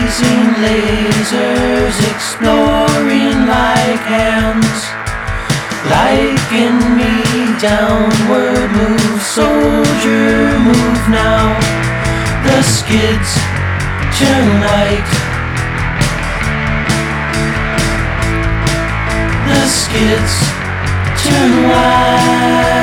blazing lasers exploring like hands. Liken me downward, move soldier, move now. The skids turn white. The skids turn white.